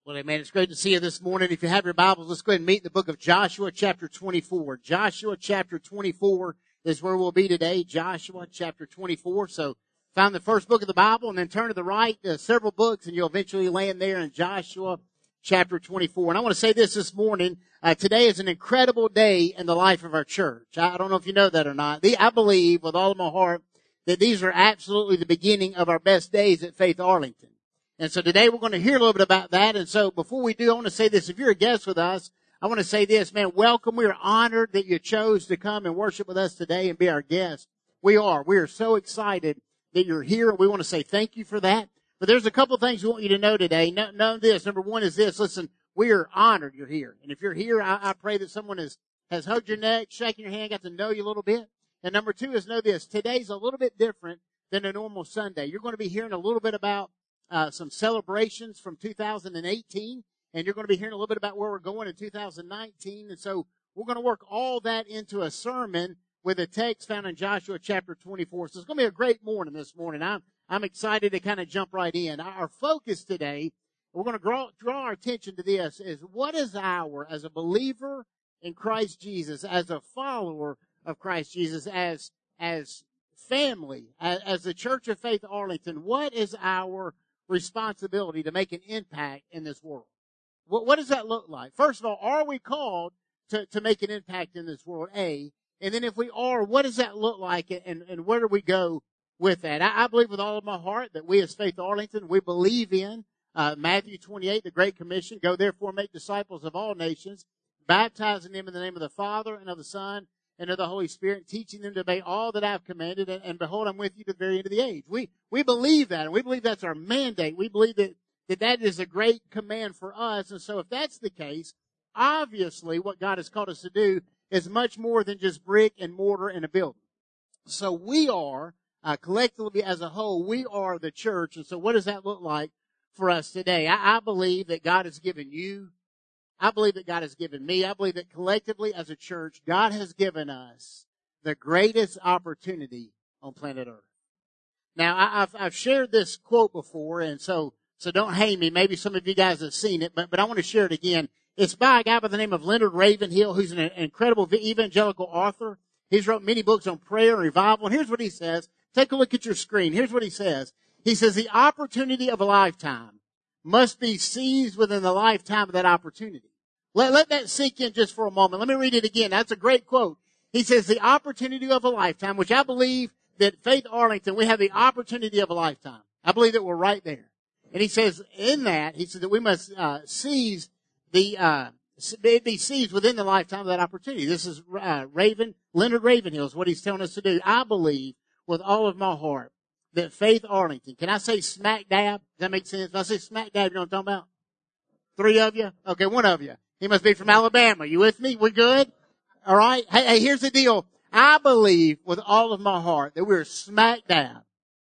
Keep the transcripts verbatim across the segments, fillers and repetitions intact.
Well, amen. It's great to see you this morning. If you have your Bibles, let's go ahead and meet in the book of Joshua, chapter twenty-four. Joshua, chapter twenty-four is where we'll be today. Joshua, chapter twenty-four. So, find the first book of the Bible and then turn to the right, uh, several books, and you'll eventually land there in Joshua, chapter twenty-four. And I want to say this this morning. Uh, today is an incredible day in the life of our church. I, I don't know if you know that or not. The, I believe with all of my heart that these are absolutely the beginning of our best days at Faith Arlington. And so today we're going to hear a little bit about that. And so before we do, I want to say this. If you're a guest with us, I want to say this, man, welcome. We are honored that you chose to come and worship with us today and be our guest. We are. We are so excited that you're here. We want to say thank you for that. But there's a couple things we want you to know today. Know, know this. Number one is this. Listen, we are honored you're here. And if you're here, I, I pray that someone has, has hugged your neck, shaken your hand, got to know you a little bit. And number two is know this. Today's a little bit different than a normal Sunday. You're going to be hearing a little bit about Uh, some celebrations from two thousand eighteen, and you're going to be hearing a little bit about where we're going in two thousand nineteen. And so we're going to work all that into a sermon with a text found in Joshua chapter twenty-four. So it's going to be a great morning this morning. I'm, I'm excited to kind of jump right in. Our focus today, we're going to draw, draw our attention to this, is what is our, as a believer in Christ Jesus, as a follower of Christ Jesus, as, as family, as, as the Church of Faith Arlington, what is our responsibility to make an impact in this world? What, what does that look like? First of all, are we called to, to make an impact in this world? A. And then if we are, what does that look like, and, and where do we go with that? I, I believe with all of my heart that we as Faith Arlington, we believe in uh, Matthew twenty-eight, the Great Commission. Go therefore make disciples of all nations, baptizing them in the name of the Father and of the Son and of the Holy Spirit, teaching them to obey all that I've commanded, and, and behold, I'm with you to the very end of the age. We, we believe that, and we believe that's our mandate. We believe that, that that is a great command for us. And so if that's the case, obviously what God has called us to do is much more than just brick and mortar and a building. So we are, uh, collectively as a whole, we are the church. And so what does that look like for us today? I, I believe that God has given you, I believe that God has given me. I believe that collectively as a church, God has given us the greatest opportunity on planet Earth. Now, I, I've, I've shared this quote before, and so, so don't hate me. Maybe some of you guys have seen it, but, but I want to share it again. It's by a guy by the name of Leonard Ravenhill, who's an incredible evangelical author. He's wrote many books on prayer and revival. And here's what he says. Take a look at your screen. Here's what he says. He says, the opportunity of a lifetime must be seized within the lifetime of that opportunity. Let, let that sink in just for a moment. Let me read it again. That's a great quote. He says, the opportunity of a lifetime, which I believe that Faith Arlington, we have the opportunity of a lifetime. I believe that we're right there. And he says in that, he said that we must uh, seize the, uh, be seized within the lifetime of that opportunity. This is uh, Raven, Leonard Ravenhill is what he's telling us to do. I believe with all of my heart that Faith Arlington, can I say smack dab? Does that make sense? If I say smack dab, you know what I'm talking about? Three of you? Okay, one of you. He must be from Alabama. You with me? We good? All right. Hey, hey, here's the deal. I believe with all of my heart that we're smack dab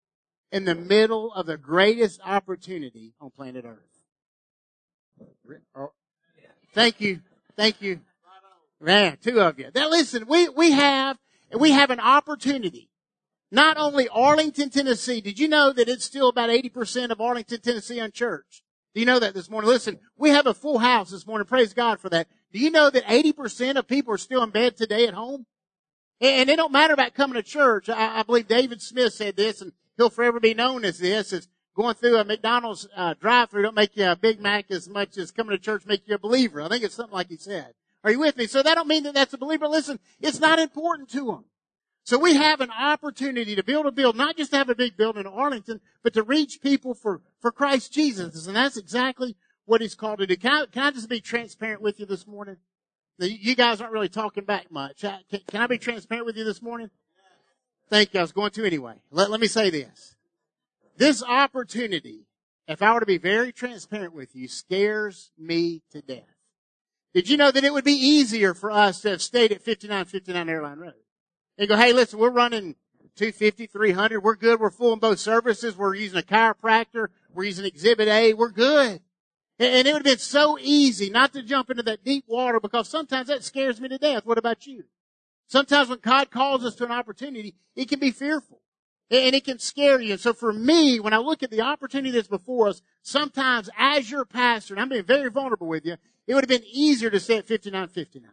in the middle of the greatest opportunity on planet Earth. Thank you. Thank you. Man, two of you. Now listen, we, we have, we have an opportunity. Not only Arlington, Tennessee. Did you know that it's still about eighty percent of Arlington, Tennessee unchurched? Do you know that this morning? Listen, we have a full house this morning. Praise God for that. Do you know that eighty percent of people are still in bed today at home? And it don't matter about coming to church. I, I believe David Smith said this, and he'll forever be known as this, is going through a McDonald's uh, drive-thru don't make you a Big Mac as much as coming to church make you a believer. I think it's something like he said. Are you with me? So that don't mean that that's a believer. Listen, it's not important to them. So we have an opportunity to build a building, not just to have a big building in Arlington, but to reach people for, for Christ Jesus. And that's exactly what he's called to do. Can I, can I just be transparent with you this morning? You guys aren't really talking back much. Can, can I be transparent with you this morning? Thank you. I was going to anyway. Let, let me say this. This opportunity, if I were to be very transparent with you, scares me to death. Did you know that it would be easier for us to have stayed at fifty-nine fifty-nine Airline Road? And go, hey, listen, we're running two fifty, three hundred. We're good. We're full in both services. We're using a chiropractor. We're using Exhibit A. We're good. And it would have been so easy not to jump into that deep water, because sometimes that scares me to death. What about you? Sometimes when God calls us to an opportunity, it can be fearful. And it can scare you. And so for me, when I look at the opportunity that's before us, sometimes as your pastor, and I'm being very vulnerable with you, it would have been easier to stay at fifty-nine fifty-nine.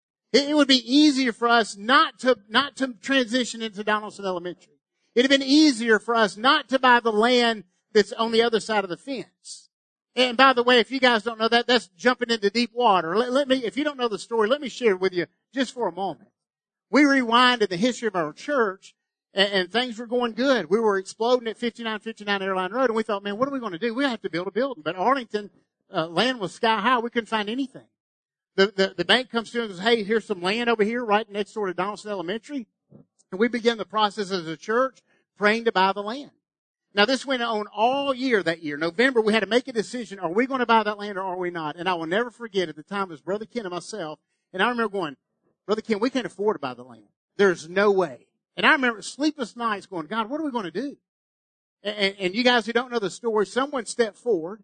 It would be easier for us not to, not to transition into Donaldson Elementary. It'd have been easier for us not to buy the land that's on the other side of the fence. And by the way, if you guys don't know that, that's jumping into deep water. Let, let me, if you don't know the story, let me share it with you just for a moment. We rewind in the history of our church, and, and things were going good. We were exploding at fifty-nine fifty-nine Airline Road, and we thought, man, what are we going to do? We have to build a building. But Arlington, uh, land was sky high. We couldn't find anything. The, the, the bank comes to us and says, hey, here's some land over here right next door to Donaldson Elementary. And we began the process as a church praying to buy the land. Now, this went on all year that year. November, we had to make a decision. Are we going to buy that land or are we not? And I will never forget, at the time, it was Brother Ken and myself. And I remember going, Brother Ken, we can't afford to buy the land. There's no way. And I remember sleepless nights going, God, what are we going to do? And, and you guys who don't know the story, someone stepped forward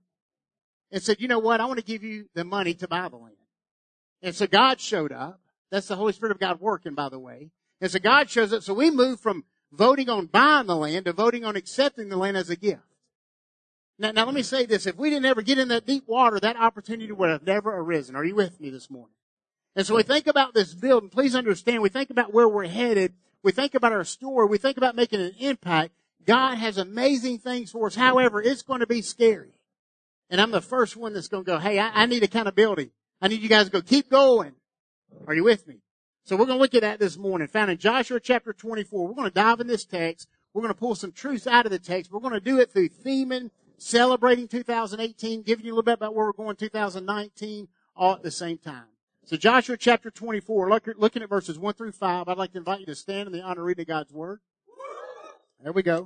and said, you know what? I want to give you the money to buy the land. And so God showed up. That's the Holy Spirit of God working, by the way. And so God shows up. So we moved from voting on buying the land to voting on accepting the land as a gift. Now, now let me say this. If we didn't ever get in that deep water, that opportunity would have never arisen. Are you with me this morning? And so we think about this building. Please understand, we think about where we're headed. We think about our story. We think about making an impact. God has amazing things for us. However, it's going to be scary. And I'm the first one that's going to go, hey, I, I need accountability. I need you guys to go, keep going. Are you with me? So we're going to look at that this morning. Found in Joshua chapter twenty-four. We're going to dive in this text. We're going to pull some truths out of the text. We're going to do it through theming, celebrating two thousand eighteen, giving you a little bit about where we're going two thousand nineteen, all at the same time. So Joshua chapter twenty-four, look, looking at verses one through five. I'd like to invite you to stand in the honor of reading God's word. There we go.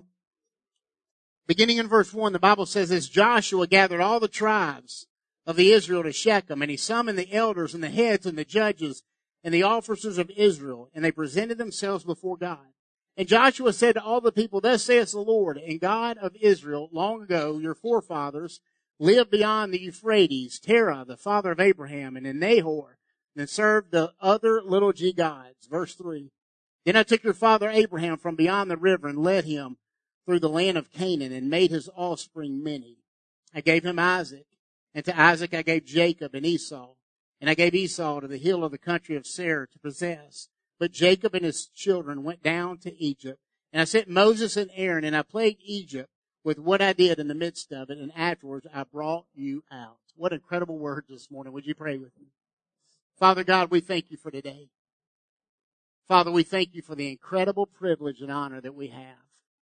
Beginning in verse one, the Bible says, as Joshua gathered all the tribes of the Israel to Shechem, and he summoned the elders and the heads and the judges and the officers of Israel, and they presented themselves before God. And Joshua said to all the people, thus saith the Lord, and God of Israel, long ago your forefathers lived beyond the Euphrates, Terah, the father of Abraham, and in Nahor, and served the other little g gods. Verse three. Then I took your father Abraham from beyond the river and led him through the land of Canaan and made his offspring many. I gave him Isaac, and to Isaac I gave Jacob and Esau. And I gave Esau to the hill of the country of Seir to possess. But Jacob and his children went down to Egypt. And I sent Moses and Aaron, and I plagued Egypt with what I did in the midst of it. And afterwards I brought you out. What incredible word this morning. Would you pray with me? Father God, we thank you for today. Father, we thank you for the incredible privilege and honor that we have.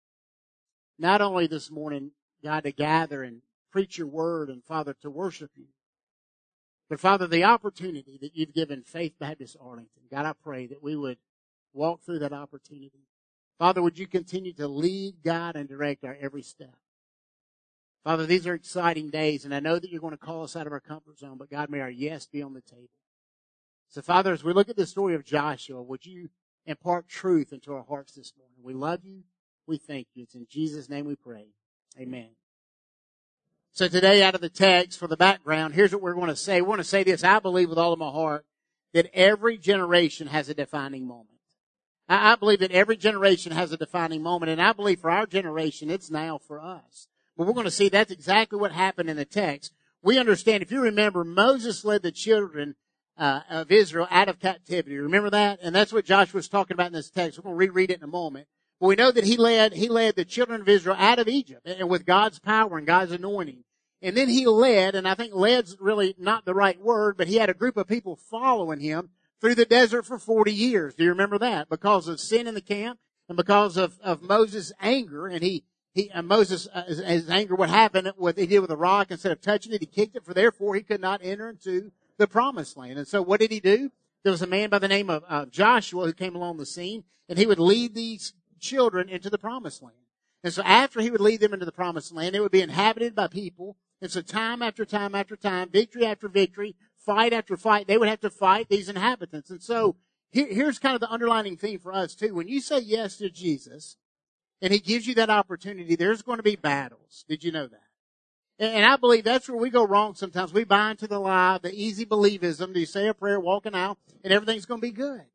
Not only this morning, God, to gather and preach your word and, Father, to worship you. But, Father, the opportunity that you've given Faith Baptist Arlington, God, I pray that we would walk through that opportunity. Father, would you continue to lead, guide, and direct our every step? Father, these are exciting days, and I know that you're going to call us out of our comfort zone, but, God, may our yes be on the table. So, Father, as we look at the story of Joshua, would you impart truth into our hearts this morning? We love you. We thank you. It's in Jesus' name we pray. Amen. So today, out of the text, for the background, here's what we're going to say. We want to say this. I believe with all of my heart that every generation has a defining moment. I believe that every generation has a defining moment, and I believe for our generation, it's now for us. But we're going to see that's exactly what happened in the text. We understand, if you remember, Moses led the children uh, of Israel out of captivity. Remember that? And that's what Joshua's talking about in this text. We're going to reread it in a moment. But we know that he led, he led the children of Israel out of Egypt, and with God's power and God's anointing. And then he led, and I think led's really not the right word, but he had a group of people following him through the desert for forty years. Do you remember that? Because of sin in the camp and because of, of Moses' anger. And he, he, uh, Moses, uh, his, his anger, what happened, what he did with a rock, instead of touching it, he kicked it, for therefore he could not enter into the promised land. And so what did he do? There was a man by the name of uh, Joshua who came along the scene, and he would lead these children into the promised land. And so after he would lead them into the promised land, it would be inhabited by people. And so time after time after time, victory after victory, fight after fight, they would have to fight these inhabitants. And so here, here's kind of the underlining theme for us too. When you say yes to Jesus and he gives you that opportunity, there's going to be battles. Did you know that? And, and I believe that's where we go wrong sometimes. We buy into the lie, the easy believism. Do you say a prayer, walk an aisle, and everything's going to be good?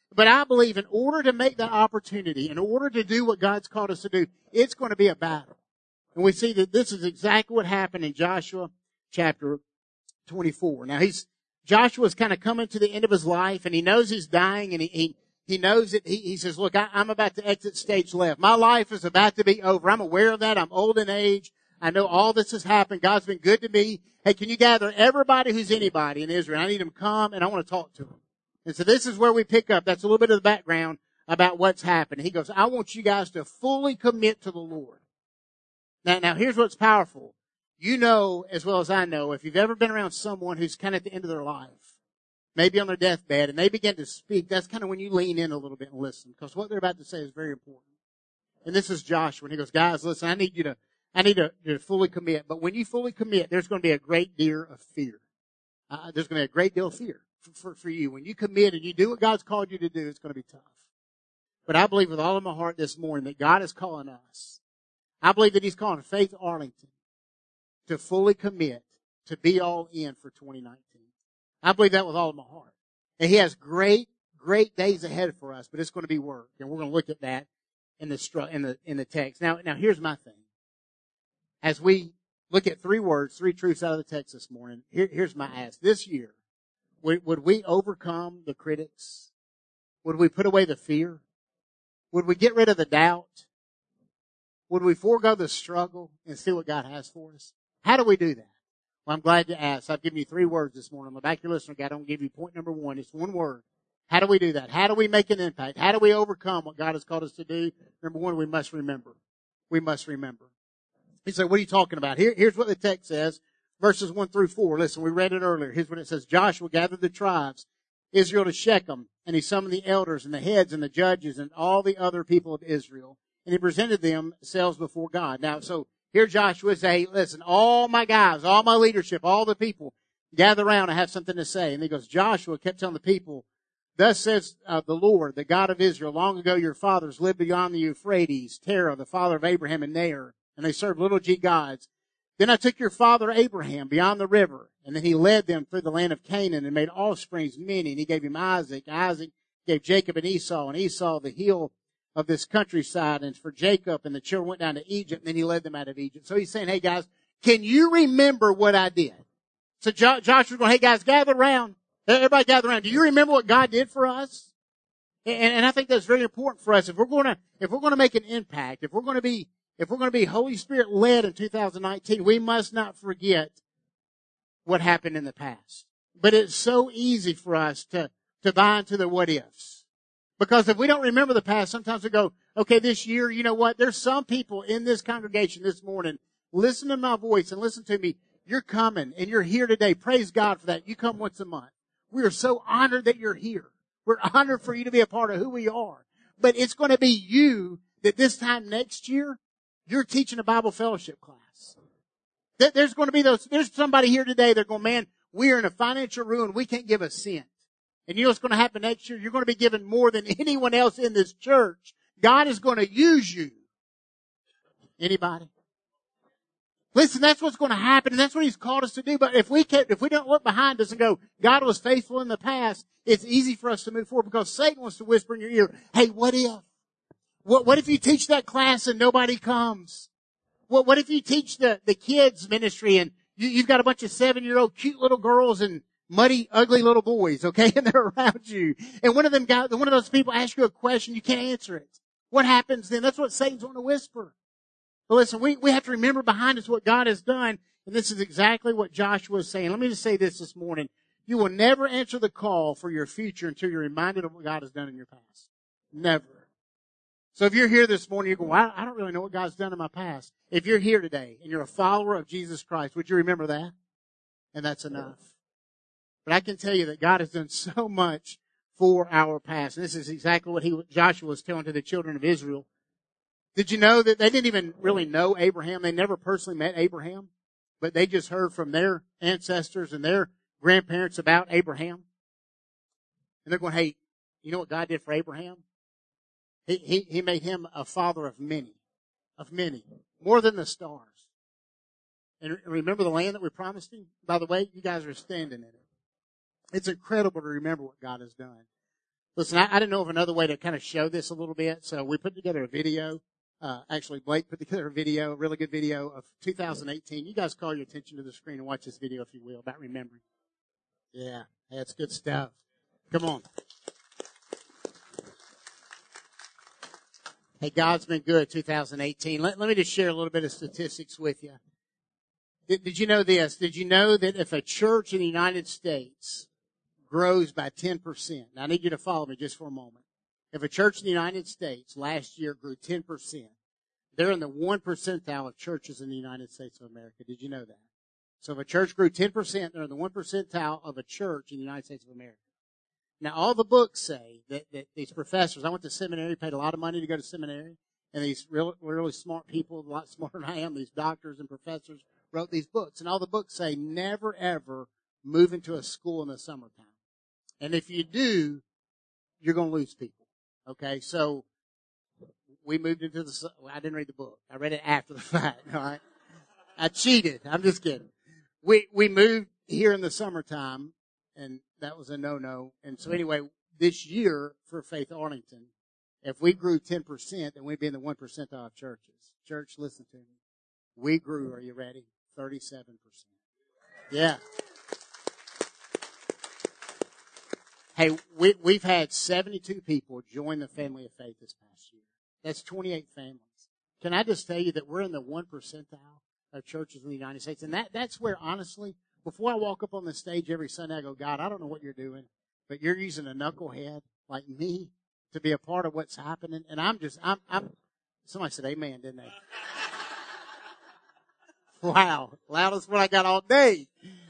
But I believe in order to make that opportunity, in order to do what God's called us to do, it's going to be a battle. And we see that this is exactly what happened in Joshua chapter twenty-four. Now he's, Joshua's kind of coming to the end of his life, and he knows he's dying, and he, he, he knows that he, he says, look, I, I'm about to exit stage left. My life is about to be over. I'm aware of that. I'm old in age. I know all this has happened. God's been good to me. Hey, can you gather everybody who's anybody in Israel? I need them to come, and I want to talk to them. And so this is where we pick up. That's a little bit of the background about what's happened. He goes, I want you guys to fully commit to the Lord. Now, now here's what's powerful. You know as well as I know, if you've ever been around someone who's kind of at the end of their life, maybe on their deathbed, and they begin to speak, that's kind of when you lean in a little bit and listen, because what they're about to say is very important. And this is Joshua, and he goes, guys, listen, I need you to, I need to, to fully commit. But when you fully commit, there's going to be a great deal of fear. Uh, there's going to be a great deal of fear for, for, for you. When you commit and you do what God's called you to do, it's going to be tough. But I believe with all of my heart this morning that God is calling us. I believe that He's calling Faith Arlington to fully commit, to be all in for twenty nineteen. I believe that with all of my heart. And He has great, great days ahead for us, but it's going to be work. And we're going to look at that in the, in the, in the text. Now, now here's my thing. As we look at three words, three truths out of the text this morning, here, here's my ask. This year, would, would we overcome the critics? Would we put away the fear? Would we get rid of the doubt? Would we forego the struggle and see what God has for us? How do we do that? Well, I'm glad you asked. I've given you three words this morning. On the back of your listener guide, I'm going to give you point number one. It's one word. How do we do that? How do we make an impact? How do we overcome what God has called us to do? Number one, we must remember. We must remember. He said, what are you talking about? Here, here's what the text says, verses one through four. Listen, we read it earlier. Here's what it says. Joshua gathered the tribes, Israel to Shechem, and he summoned the elders and the heads and the judges and all the other people of Israel. And he presented themselves before God. Now, so here Joshua says, hey, listen, all my guys, all my leadership, all the people, gather around and have something to say. And he goes, Joshua kept telling the people, thus says uh, the Lord, the God of Israel, long ago your fathers lived beyond the Euphrates, Terah, the father of Abraham and Nahor, and they served little g gods. Then I took your father Abraham beyond the river, and then he led them through the land of Canaan and made offsprings many, and he gave him Isaac. Isaac gave Jacob and Esau, and Esau the hill of this countryside, and for Jacob, and the children went down to Egypt, and then he led them out of Egypt. So he's saying, hey guys, can you remember what I did? So jo- Joshua's going, hey guys, gather around. Everybody gather around. Do you remember what God did for us? And, and I think that's very important for us. If we're going to, if we're going to make an impact, if we're going to be, if we're going to be Holy Spirit led in two thousand nineteen, we must not forget what happened in the past. But it's so easy for us to, to buy into the what ifs. Because if we don't remember the past, sometimes we go, okay, this year, you know what? There's some people in this congregation this morning. Listen to my voice and listen to me. You're coming and you're here today. Praise God for that. You come once a month. We are so honored that you're here. We're honored for you to be a part of who we are. But it's going to be you that this time next year, you're teaching a Bible fellowship class. There's going to be those, there's somebody here today, they're going, man, we are in a financial ruin. We can't give a cent. And you know what's going to happen next year? You're going to be given more than anyone else in this church. God is going to use you. Anybody? Listen, that's what's going to happen, and that's what He's called us to do. But if we can't, if we don't look behind us and go, God was faithful in the past, it's easy for us to move forward because Satan wants to whisper in your ear, hey, what if? What, what if you teach that class and nobody comes? What, what if you teach the, the kids ministry and you, you've got a bunch of seven-year-old cute little girls and muddy, ugly little boys, okay, and they're around you. And one of them got, one of those people asks you a question, you can't answer it. What happens then? That's what Satan's wanting to whisper. But listen, we, we have to remember behind us what God has done, and this is exactly what Joshua is saying. Let me just say this this morning. You will never answer the call for your future until you're reminded of what God has done in your past. Never. So if you're here this morning, you go, well, I don't really know what God's done in my past. If you're here today and you're a follower of Jesus Christ, would you remember that? And that's enough. But I can tell you that God has done so much for our past. And this is exactly what he, Joshua was telling to the children of Israel. Did you know that they didn't even really know Abraham? They never personally met Abraham, but they just heard from their ancestors and their grandparents about Abraham. And they're going, hey, you know what God did for Abraham? He, he, he made him a father of many, of many, more than the stars. And remember the land that we promised him? By the way, you guys are standing in it. It's incredible to remember what God has done. Listen, I, I didn't know of another way to kind of show this a little bit, so we put together a video. Uh, actually, Blake put together a video, a really good video of two thousand eighteen. You guys call your attention to the screen and watch this video, if you will, about remembering. Yeah, that's good stuff. Come on. Hey, God's been good, two thousand eighteen. Let, let me just share a little bit of statistics with you. Did, did you know this? Did you know that if a church in the United States grows by ten percent, now I need you to follow me just for a moment. If a church in the United States last year grew ten percent, they're in the one percentile of churches in the United States of America. Did you know that? So if a church grew ten percent, they're in the one percentile of a church in the United States of America. Now, all the books say that, that these professors, I went to seminary, paid a lot of money to go to seminary, and these really, really smart people, a lot smarter than I am, these doctors and professors wrote these books. And all the books say never, ever move into a school in the summertime. And if you do, you're going to lose people. Okay, so we moved into the, well, I didn't read the book. I read it after the fact, all right? I cheated. I'm just kidding. We, we moved here in the summertime, and that was a no-no. And so anyway, this year for Faith Arlington, if we grew ten percent, then we'd be in the one percentile of churches. Church, listen to me. We grew, are you ready? thirty-seven percent. Yeah. Hey, we, we've had seventy-two people join the family of faith this past year. That's twenty-eight families. Can I just tell you that we're in the one percentile of churches in the United States? And that, that's where, honestly, before I walk up on the stage every Sunday, I go, God, I don't know what you're doing, but you're using a knucklehead like me to be a part of what's happening. And I'm just, I'm, I'm, somebody said amen, didn't they? Wow. Loudest one I got all day.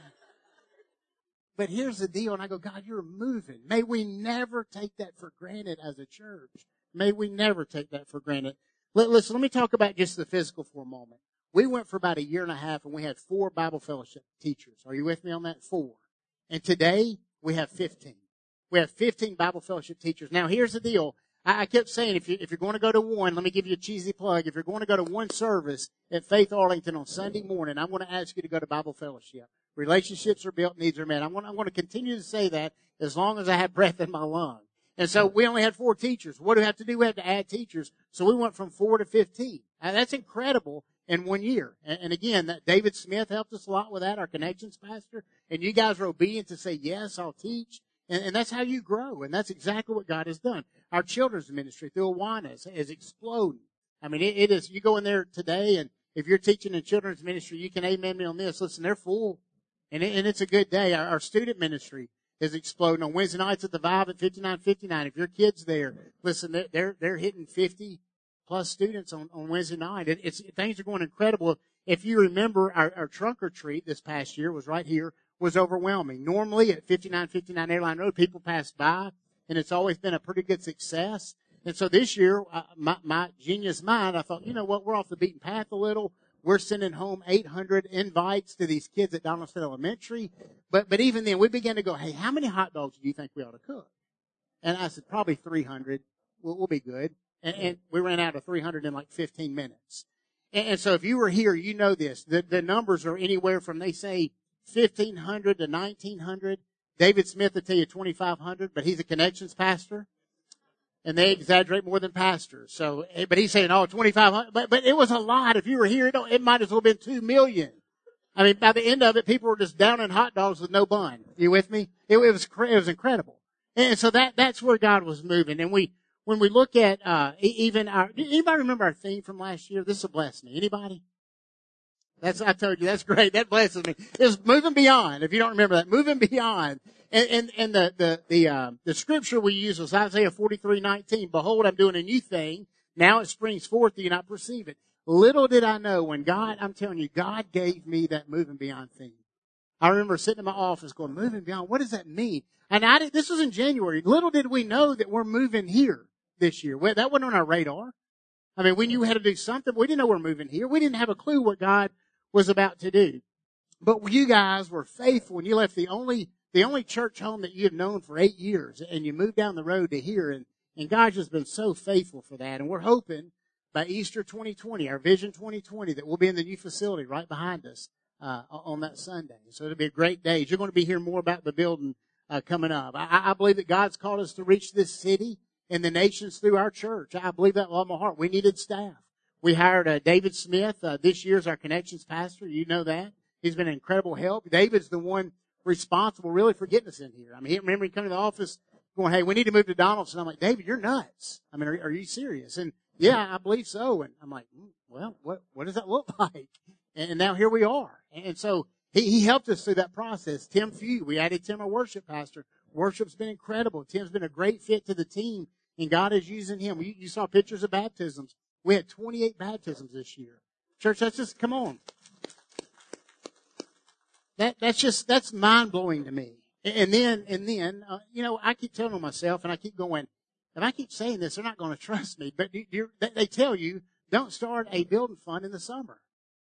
But here's the deal, and I go, God, you're moving. May we never take that for granted as a church. May we never take that for granted. Let, listen, let me talk about just the physical for a moment. We went for about a year and a half, and we had four Bible fellowship teachers. Are you with me on that? Four. And today, we have fifteen. We have fifteen Bible fellowship teachers. Now, here's the deal. I, I kept saying, if, you, if you're going to go to one, let me give you a cheesy plug. If you're going to go to one service at Faith Arlington on Sunday morning, I'm going to ask you to go to Bible fellowship. Relationships are built, needs are met. I'm going, I'm going to continue to say that as long as I have breath in my lungs. And so we only had four teachers. What do we have to do? We have to add teachers. So we went from four to fifteen. Now, that's incredible in one year. And, and again, that David Smith helped us a lot with that, our connections pastor. And you guys were obedient to say, yes, I'll teach. And, and that's how you grow. And that's exactly what God has done. Our children's ministry through Awana is, is exploding. I mean, it, it is, you go in there today, and if you're teaching in children's ministry, you can amen me on this. Listen, they're full. And, it, and it's a good day. Our, our student ministry is exploding on Wednesday nights at the Vibe at fifty-nine fifty-nine. If your kid's there, listen, they're, they're, they're hitting fifty plus students on, on Wednesday night. It, it's, things are going incredible. If you remember, our, our trunk or treat this past year was right here, was overwhelming. Normally at fifty-nine fifty-nine Airline Road, people pass by, and it's always been a pretty good success. And so this year, uh, my, my genius mind, I thought, you know what, we're off the beaten path a little. We're sending home eight hundred invites to these kids at Donaldson Elementary. But, but even then, we began to go, hey, how many hot dogs do you think we ought to cook? And I said, probably three hundred. We'll, we'll be good. And, and we ran out of three hundred in like fifteen minutes. And, and so if you were here, you know this. The, the numbers are anywhere from, they say, fifteen hundred to nineteen hundred. David Smith will tell you twenty-five hundred, but he's a connections pastor. And they exaggerate more than pastors. So, but he's saying, oh, twenty-five hundred. But, but it was a lot. If you were here, it, it might as well have been two million. I mean, by the end of it, people were just downing hot dogs with no bun. You with me? It, it was, it was incredible. And so that, that's where God was moving. And we, when we look at, uh, even our, anybody remember our theme from last year? This will bless me. Anybody? That's, I told you, that's great. That blesses me. It's moving beyond. If you don't remember that, moving beyond. And, and, and the, the, the, uh, the scripture we use was Isaiah forty-three nineteen. Behold, I'm doing a new thing. Now it springs forth. Do you not perceive it? Little did I know when God, I'm telling you, God gave me that moving beyond theme. I remember sitting in my office going, moving beyond, what does that mean? And I did, this was in January. Little did we know that we're moving here this year. Well, that wasn't on our radar. I mean, we knew we had to do something. We didn't know we're moving here. We didn't have a clue what God was about to do. But you guys were faithful and you left the only, the only church home that you have known for eight years and you moved down the road to here, and, and God's just been so faithful for that. And we're hoping by Easter twenty twenty, our Vision twenty twenty, that we'll be in the new facility right behind us, uh, on that Sunday. So it'll be a great day. You're going to be hearing more about the building, uh, coming up. I, I believe that God's called us to reach this city and the nations through our church. I believe that with all my heart. We needed staff. We hired uh, David Smith. Uh, this year's our connections pastor. You know that. He's been an incredible help. David's the one responsible really for getting us in here. I mean, he, remember he come to the office going, hey, we need to move to Donaldson. I'm like, David, you're nuts. I mean, are, are you serious? And yeah, I believe so. And I'm like, mm, well, what, what does that look like? And, and now here we are. And, and so he, he helped us through that process. Tim Few, we added Tim, our worship pastor. Worship's been incredible. Tim's been a great fit to the team, and God is using him. You, you saw pictures of baptisms. We had twenty-eight baptisms this year. Church, that's just, come on. That, that's just, that's mind blowing to me. And then, and then, uh, you know, I keep telling myself, and I keep going, if I keep saying this, they're not going to trust me. But you're, they tell you, don't start a building fund in the summer.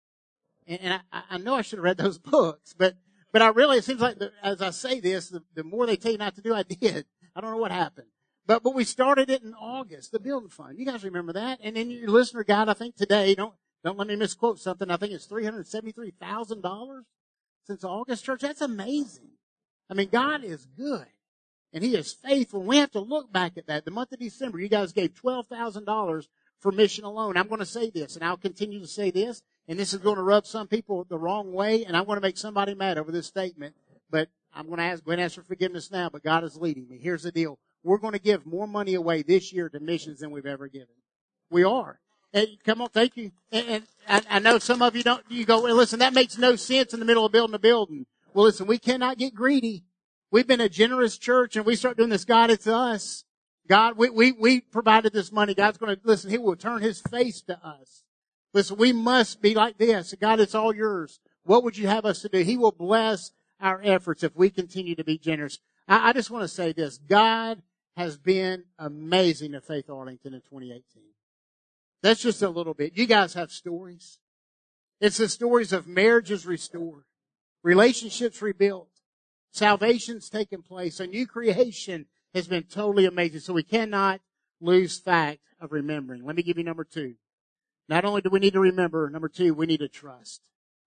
And, and I, I know I should have read those books, but, but I really, it seems like the, as I say this, the, the more they tell you not to do, I did. I don't know what happened. But, but we started it in August, the building fund. You guys remember that? And then your listener guide, I think today, don't, don't let me misquote something. I think it's three hundred seventy-three thousand dollars since August. Church, that's amazing. I mean, God is good and He is faithful. We have to look back at that. The month of December, you guys gave twelve thousand dollars for mission alone. I'm going to say this, and I'll continue to say this, and this is going to rub some people the wrong way, and I'm going to make somebody mad over this statement, but I'm going to ask, go ahead and ask for forgiveness now, but God is leading me. Here's the deal. We're going to give more money away this year to missions than we've ever given. We are. And come on, thank you. And, and I, I know some of you don't, you go, well, listen, that makes no sense in the middle of building a building. Well, listen, we cannot get greedy. We've been a generous church, and we start doing this, God, it's us. God, we, we, we provided this money. God's going to, listen, He will turn His face to us. Listen, we must be like this. God, it's all yours. What would you have us to do? He will bless our efforts if we continue to be generous. I, I just want to say this. God has been amazing at Faith Arlington in twenty eighteen. That's just a little bit. You guys have stories. It's the stories of marriages restored, relationships rebuilt, salvations taking place. A new creation has been totally amazing. So we cannot lose fact of remembering. Let me give you number two. Not only do we need to remember, number two, we need to trust.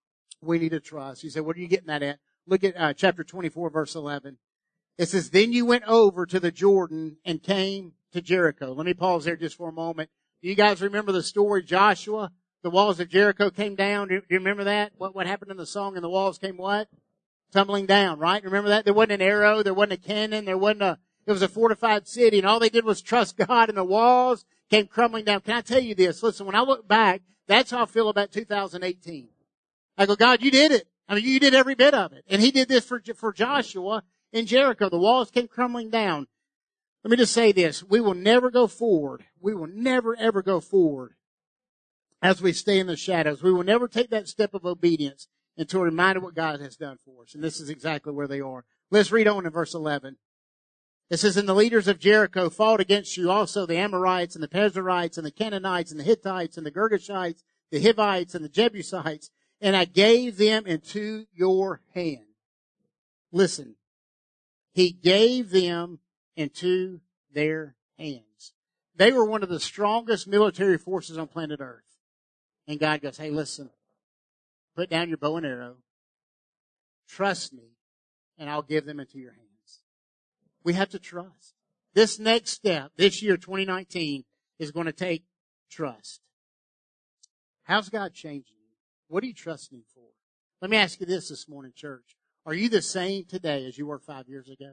We need to trust. You say, what are you getting that at? Look at uh, chapter twenty-four, verse eleven. It says, then you went over to the Jordan and came to Jericho. Let me pause there just for a moment. Do you guys remember the story, Joshua? The walls of Jericho came down. Do you remember that? What, what happened in the song? And the walls came what? Tumbling down, right? Remember that? There wasn't an arrow. There wasn't a cannon. There wasn't a, it was a fortified city. And all they did was trust God, and the walls came crumbling down. Can I tell you this? Listen, when I look back, that's how I feel about two thousand eighteen. I go, God, you did it. I mean, you did every bit of it. And He did this for, for Joshua in Jericho. The walls came crumbling down. Let me just say this. We will never go forward. We will never, ever go forward as we stay in the shadows. We will never take that step of obedience until we're reminded what God has done for us. And this is exactly where they are. Let's read on in verse eleven. It says, and the leaders of Jericho fought against you also, the Amorites and the Perizzites and the Canaanites and the Hittites and the Girgashites, the Hivites and the Jebusites, and I gave them into your hand. Listen, He gave them into their hands. They were one of the strongest military forces on planet Earth. And God goes, hey, listen, put down your bow and arrow. Trust me, and I'll give them into your hands. We have to trust. This next step, this year, twenty nineteen, is going to take trust. How's God changing you? What are you trusting Him for? Let me ask you this this morning, church. Are you the same today as you were five years ago?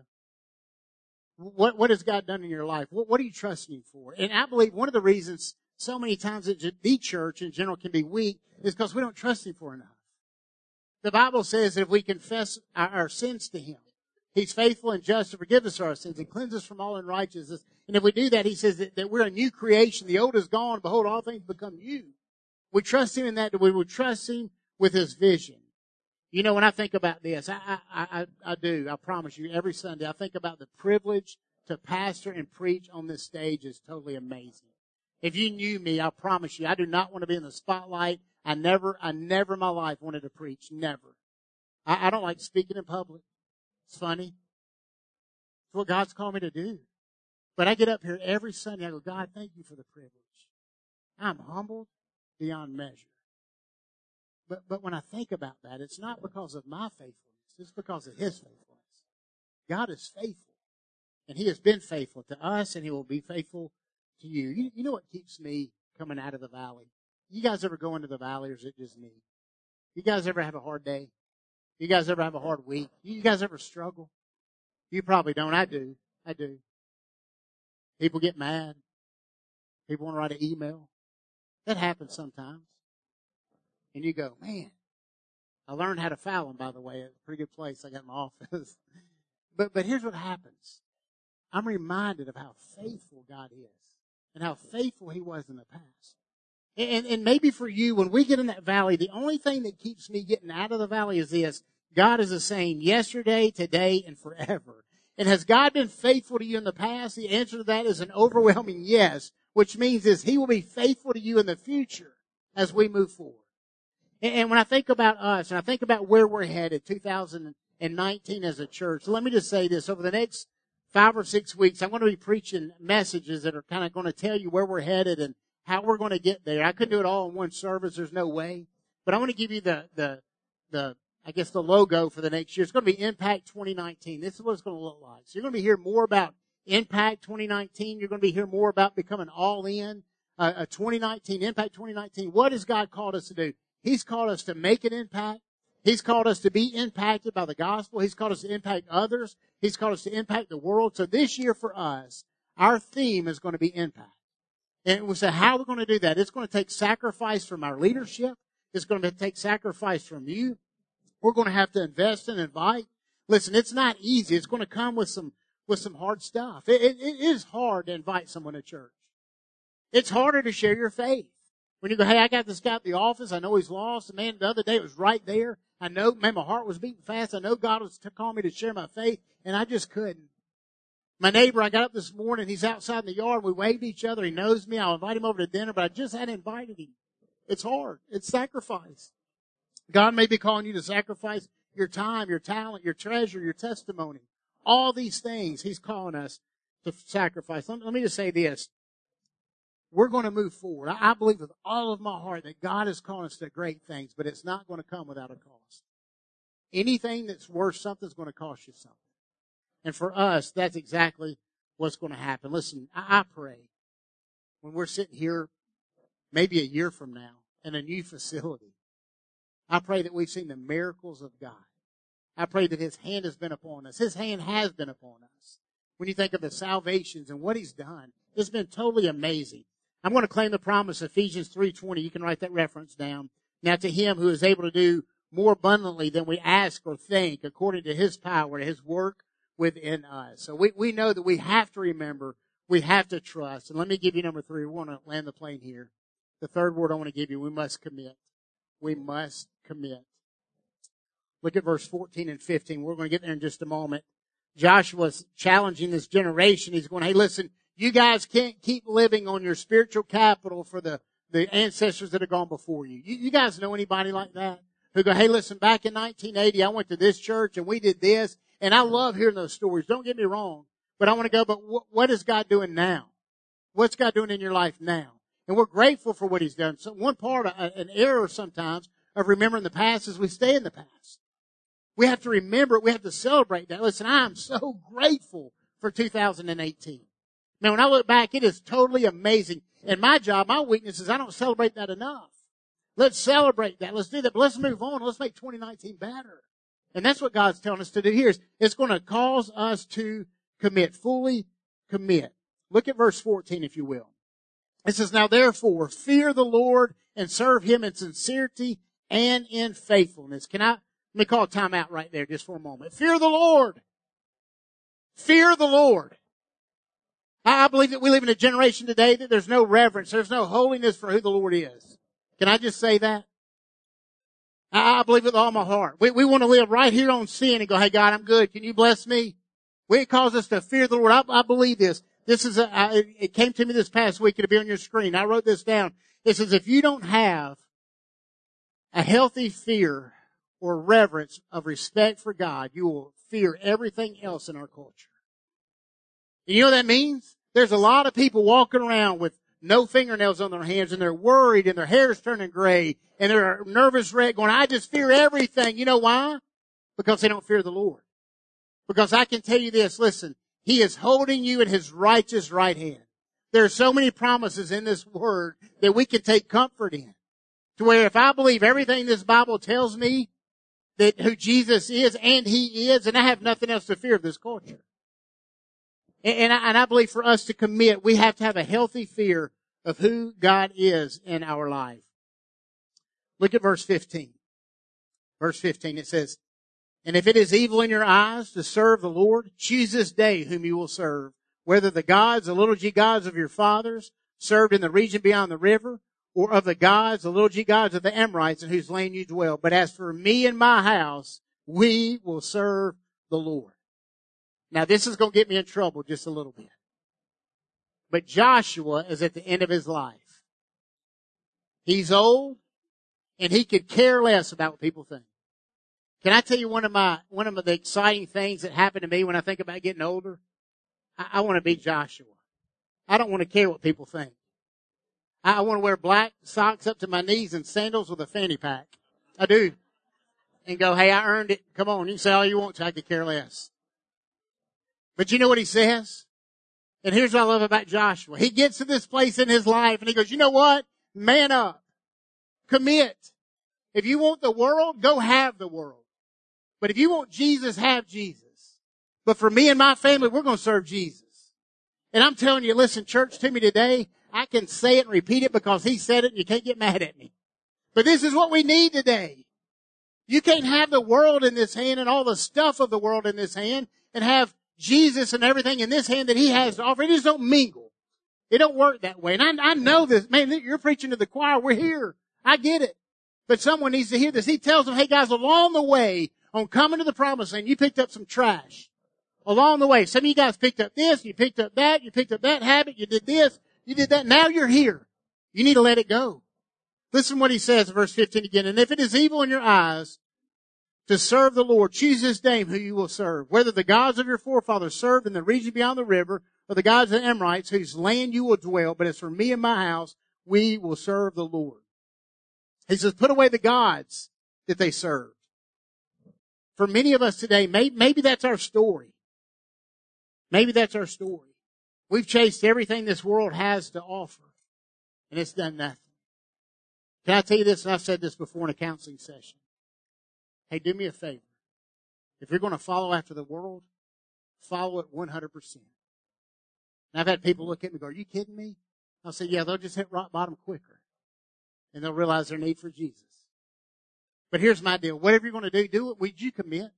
What, what has God done in your life? What, what are you trusting Him for? And I believe one of the reasons so many times that the church in general can be weak is because we don't trust Him for enough. The Bible says that if we confess our, our sins to Him, He's faithful and just to forgive us our sins and cleanse us from all unrighteousness. And if we do that, He says that, that we're a new creation. The old is gone. Behold, all things become new. We trust Him in that. We will trust Him with His vision. You know, when I think about this, I, I, I, I do, I promise you, every Sunday, I think about the privilege to pastor and preach on this stage is totally amazing. If you knew me, I promise you, I do not want to be in the spotlight. I never, I never in my life wanted to preach. Never. I, I don't like speaking in public. It's funny. It's what God's called me to do. But I get up here every Sunday. I go, God, thank you for the privilege. I'm humbled beyond measure. But, but when I think about that, it's not because of my faithfulness. It's because of His faithfulness. God is faithful. And He has been faithful to us, and He will be faithful to you. You, you know what keeps me coming out of the valley? You guys ever go into the valley, or is it just me? You guys ever have a hard day? You guys ever have a hard week? You guys ever struggle? You probably don't. I do. I do. People get mad. People want to write an email. That happens sometimes. And you go, man, I learned how to foul them, by the way, at a pretty good place I got in my office. but, but here's what happens. I'm reminded of how faithful God is and how faithful He was in the past. And, and maybe for you, when we get in that valley, the only thing that keeps me getting out of the valley is this. God is the same yesterday, today, and forever. And has God been faithful to you in the past? The answer to that is an overwhelming yes, which means is He will be faithful to you in the future as we move forward. And, and when I think about us, and I think about where we're headed, two thousand nineteen as a church, let me just say this. Over the next five or six weeks, I'm going to be preaching messages that are kind of going to tell you where we're headed and how we're going to get there. I couldn't do it all in one service. There's no way. But I want to give you the, the, the, I guess the logo for the next year. It's going to be Impact twenty nineteen. This is what it's going to look like. So you're going to be hearing more about Impact twenty nineteen. You're going to be hearing more about becoming all in. Uh, a twenty nineteen, Impact twenty nineteen. What has God called us to do? He's called us to make an impact. He's called us to be impacted by the gospel. He's called us to impact others. He's called us to impact the world. So this year for us, our theme is going to be impact. And we say, how are we going to do that? It's going to take sacrifice from our leadership. It's going to take sacrifice from you. We're going to have to invest and invite. Listen, it's not easy. It's going to come with some, with some hard stuff. It, it, it is hard to invite someone to church. It's harder to share your faith. When you go, hey, I got this guy at the office. I know he's lost. Man, the other day it was right there. I know, man, my heart was beating fast. I know God was calling me to share my faith, and I just couldn't. My neighbor, I got up this morning. He's outside in the yard. We waved to each other. He knows me. I'll invite him over to dinner, but I just hadn't invited him. It's hard. It's sacrifice. God may be calling you to sacrifice your time, your talent, your treasure, your testimony. All these things He's calling us to sacrifice. Let me just say this. We're going to move forward. I believe with all of my heart that God is calling us to great things, but it's not going to come without a cost. Anything that's worth something is going to cost you something. And for us, that's exactly what's going to happen. Listen, I pray when we're sitting here maybe a year from now in a new facility, I pray that we've seen the miracles of God. I pray that His hand has been upon us. His hand has been upon us. When you think of the salvations and what He's done, it's been totally amazing. I'm going to claim the promise, Ephesians three twenty. You can write that reference down. Now to Him who is able to do more abundantly than we ask or think, according to His power, His work within us. So we, we know that we have to remember, we have to trust. And let me give you number three. We want to land the plane here. The third word I want to give you, we must commit. We must commit. Look at verse fourteen and fifteen. We're going to get there in just a moment. Joshua's challenging this generation. He's going, hey, listen, you guys can't keep living on your spiritual capital for the, the ancestors that have gone before you. you. You guys know anybody like that? Who go, hey, listen, back in nineteen eighty, I went to this church and we did this. And I love hearing those stories. Don't get me wrong. But I want to go, but wh- what is God doing now? What's God doing in your life now? And we're grateful for what He's done. So one part, of, an error sometimes of remembering the past is we stay in the past. We have to remember it. We have to celebrate that. Listen, I am so grateful for two thousand eighteen. Now, when I look back, it is totally amazing. And my job, my weakness is I don't celebrate that enough. Let's celebrate that. Let's do that. But let's move on. Let's make twenty nineteen better. And that's what God's telling us to do here. It's going to cause us to commit, fully commit. Look at verse fourteen, if you will. It says, now therefore, fear the Lord and serve Him in sincerity and in faithfulness. Can I, let me call a time out right there just for a moment. Fear the Lord. Fear the Lord. I believe that we live in a generation today that there's no reverence, there's no holiness for who the Lord is. Can I just say that? I believe with all my heart. We, we want to live right here on sin and go, hey God, I'm good. Can you bless me? We, it calls us to fear the Lord. I, I believe this. This is a, I, it came to me this past week. It'll be on your screen. I wrote this down. It says, if you don't have a healthy fear or reverence of respect for God, you will fear everything else in our culture. And you know what that means? There's a lot of people walking around with no fingernails on their hands, and they're worried, and their hair's turning gray, and they're nervous wreck going, I just fear everything. You know why? Because they don't fear the Lord. Because I can tell you this, listen, He is holding you in His righteous right hand. There are so many promises in this Word that we can take comfort in. To where if I believe everything this Bible tells me, that who Jesus is and He is, and I have nothing else to fear of this culture. And, and, I, and I believe for us to commit, we have to have a healthy fear of who God is in our life. Look at verse fifteen. Verse fifteen, it says, "And if it is evil in your eyes to serve the Lord, choose this day whom you will serve, whether the gods, the little g gods of your fathers, served in the region beyond the river, or of the gods, the little g gods of the Amorites in whose land you dwell. But as for me and my house, we will serve the Lord." Now this is going to get me in trouble just a little bit. But Joshua is at the end of his life. He's old and he could care less about what people think. Can I tell you one of my, one of the exciting things that happened to me when I think about getting older? I, I want to be Joshua. I don't want to care what people think. I want to wear black socks up to my knees and sandals with a fanny pack. I do. And go, hey, I earned it. Come on, you can say all you want to, I could care less. But you know what he says? And here's what I love about Joshua. He gets to this place in his life and he goes, you know what? Man up. Commit. If you want the world, go have the world. But if you want Jesus, have Jesus. But for me and my family, we're going to serve Jesus. And I'm telling you, listen, church, to me today, I can say it and repeat it because He said it and you can't get mad at me. But this is what we need today. You can't have the world in this hand and all the stuff of the world in this hand and have Jesus and everything in this hand that He has to offer. It just don't mingle. It don't work that way. And I, I know this. Man, you're preaching to the choir. We're here. I get it. But someone needs to hear this. He tells them, hey guys, along the way on coming to the promised land, you picked up some trash. Along the way. Some of you guys picked up this, you picked up that, you picked up that habit, you did this, you did that. Now you're here. You need to let it go. Listen what he says in verse fifteen again. "And if it is evil in your eyes to serve the Lord, choose this day who you will serve, whether the gods of your forefathers served in the region beyond the river, or the gods of the Amorites whose land you will dwell. But as for me and my house, we will serve the Lord." He says, put away the gods that they served. For many of us today, maybe, maybe that's our story. Maybe that's our story. We've chased everything this world has to offer, and it's done nothing. Can I tell you this? And I've said this before in a counseling session. Hey, do me a favor. If you're going to follow after the world, follow it one hundred percent. And I've had people look at me and go, are you kidding me? I'll say, yeah, they'll just hit rock bottom quicker. And they'll realize their need for Jesus. But here's my deal. Whatever you're going to do, do it. Would you commit?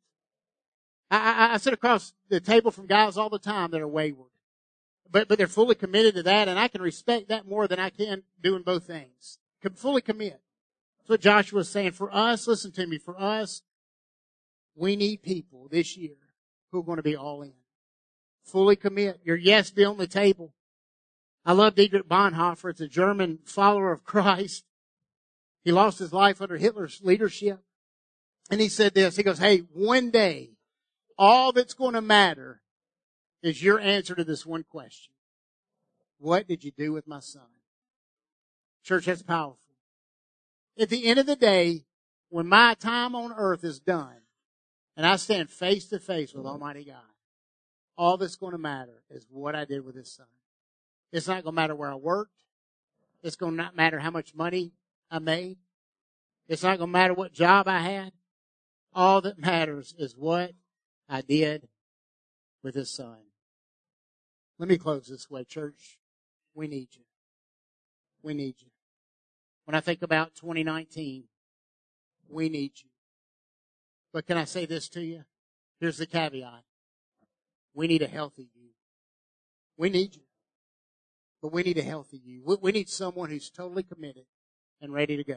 I, I, I sit across the table from guys all the time that are wayward. But, but they're fully committed to that, and I can respect that more than I can doing both things. Can fully commit. That's what Joshua is saying. For us, listen to me, for us, we need people this year who are going to be all in. Fully commit. Your yes be on the table. I love Dietrich Bonhoeffer. It's a German follower of Christ. He lost his life under Hitler's leadership. And he said this, he goes, hey, one day, all that's going to matter is your answer to this one question. What did you do with my son? Church, that's powerful. At the end of the day, when my time on earth is done, and I stand face to face with Almighty God, all that's going to matter is what I did with his son. It's not going to matter where I worked. It's going to not matter how much money I made. It's not going to matter what job I had. All that matters is what I did with his son. Let me close this way, church. We need you. We need you. When I think about twenty nineteen, we need you. But can I say this to you? Here's the caveat. We need a healthy you. We need you. But we need a healthy you. We, we need someone who's totally committed and ready to go.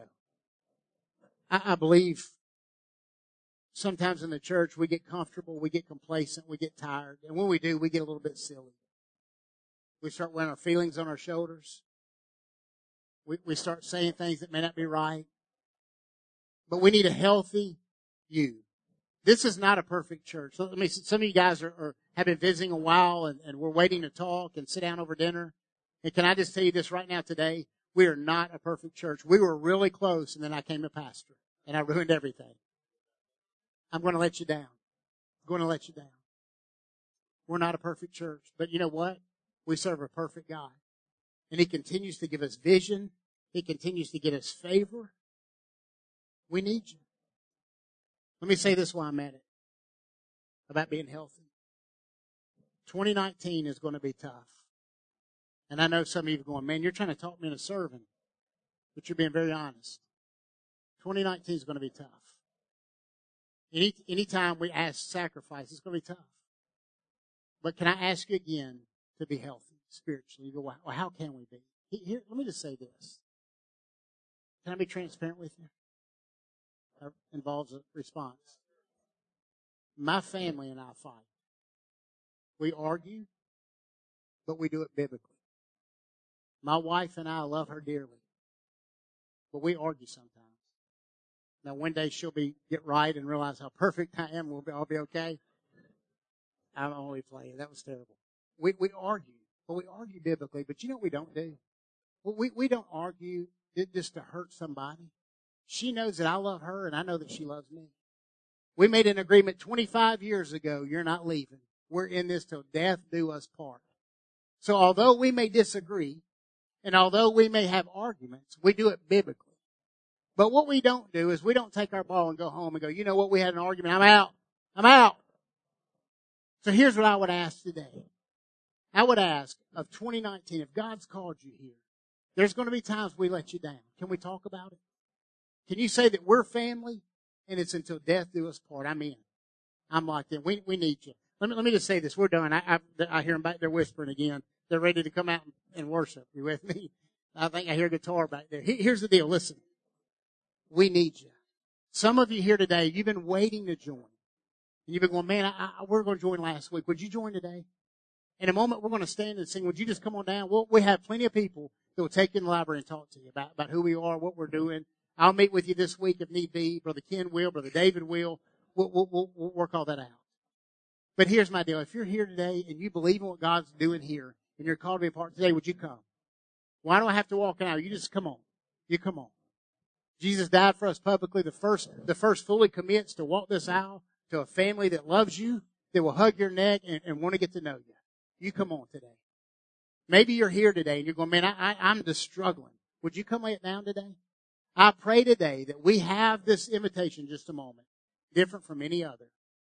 I, I believe sometimes in the church we get comfortable, we get complacent, we get tired. And when we do, we get a little bit silly. We start wearing our feelings on our shoulders. We, we start saying things that may not be right. But we need a healthy you. This is not a perfect church. So, I mean, some of you guys are, are have been visiting a while and, and we're waiting to talk and sit down over dinner. And can I just tell you this right now today? We are not a perfect church. We were really close and then I came to pastor and I ruined everything. I'm going to let you down. I'm going to let you down. We're not a perfect church. But you know what? We serve a perfect God. And He continues to give us vision. He continues to give us favor. We need you. Let me say this while I'm at it. About being healthy. twenty nineteen is going to be tough. And I know some of you are going, man, you're trying to talk me into serving. But you're being very honest. twenty nineteen is going to be tough. Any anytime we ask sacrifice, it's going to be tough. But can I ask you again to be healthy spiritually? You go, well, how can we be? Here, let me just say this. Can I be transparent with you? That involves a response. My family and I fight. We argue, but we do it biblically. My wife and I love her dearly, but we argue sometimes. Now, one day she'll be get right and realize how perfect I am. We'll be, I'll be okay. I'm only playing. That was terrible. We we argue, but we argue biblically. But you know what we don't do? We we don't argue just to hurt somebody. She knows that I love her, and I know that she loves me. We made an agreement twenty-five years ago. You're not leaving. We're in this till death do us part. So although we may disagree, and although we may have arguments, we do it biblically. But what we don't do is we don't take our ball and go home and go, you know what, we had an argument. I'm out. I'm out. So here's what I would ask today. I would ask of twenty nineteen, if God's called you here, there's going to be times we let you down. Can we talk about it? Can you say that we're family and it's until death do us part? I'm in. I'm locked in. We we need you. Let me let me just say this. We're done. I I, I hear them back there whispering again. They're ready to come out and worship. You with me? I think I hear a guitar back there. Here's the deal. Listen. We need you. Some of you here today, you've been waiting to join. And you've been going, man, I, I, we're going to join last week. Would you join today? In a moment, we're going to stand and sing. Would you just come on down? We'll, we have plenty of people that will take you in the library and talk to you about, about who we are, what we're doing. I'll meet with you this week if need be. Brother Ken will, Brother David will. We'll, we'll, we'll, we'll work all that out. But here's my deal. If you're here today and you believe in what God's doing here and you're called to be a part today, would you come? Why do I have to walk out? You just come on. You come on. Jesus died for us publicly. The first, the first fully commits to walk this aisle to a family that loves you, that will hug your neck and, and want to get to know you. You come on today. Maybe you're here today and you're going, man, I, I, I'm just struggling. Would you come lay it down today? I pray today that we have this invitation just a moment, different from any other.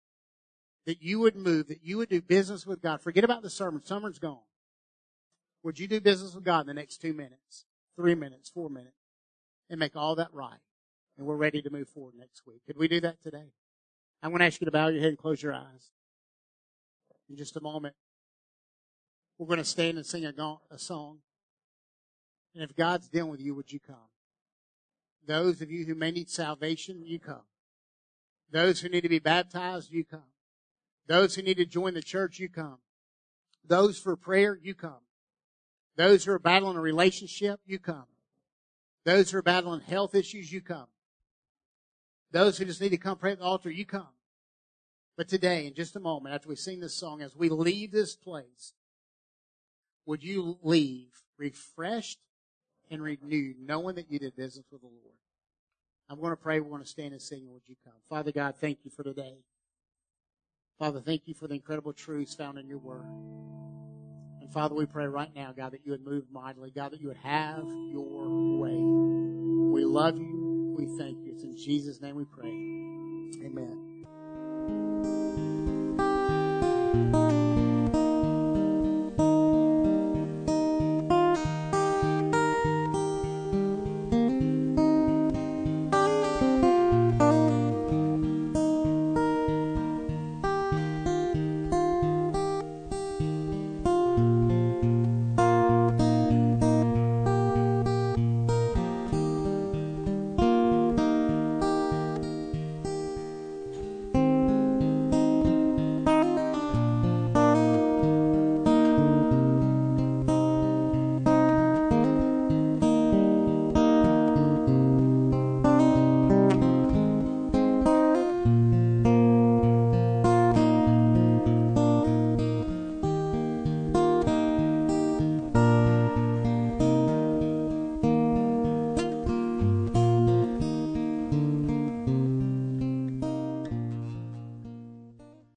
That you would move, that you would do business with God. Forget about the sermon. Sermon's gone. Would you do business with God in the next two minutes, three minutes, four minutes? And make all that right. And we're ready to move forward next week. Could we do that today? I'm going to ask you to bow your head and close your eyes. In just a moment, we're going to stand and sing a, go- a song. And if God's dealing with you, would you come? Those of you who may need salvation, you come. Those who need to be baptized, you come. Those who need to join the church, you come. Those for prayer, you come. Those who are battling a relationship, you come. Those who are battling health issues, you come. Those who just need to come pray at the altar, you come. But today, in just a moment, after we sing this song, as we leave this place, would you leave refreshed and renewed, knowing that you did business with the Lord? I'm going to pray. We're going to stand and sing. Would you come? Father God, thank you for today. Father, thank you for the incredible truths found in your word. And Father, we pray right now, God, that you would move mightily. God, that you would have your way. We love you. We thank you. It's in Jesus' name we pray. Amen.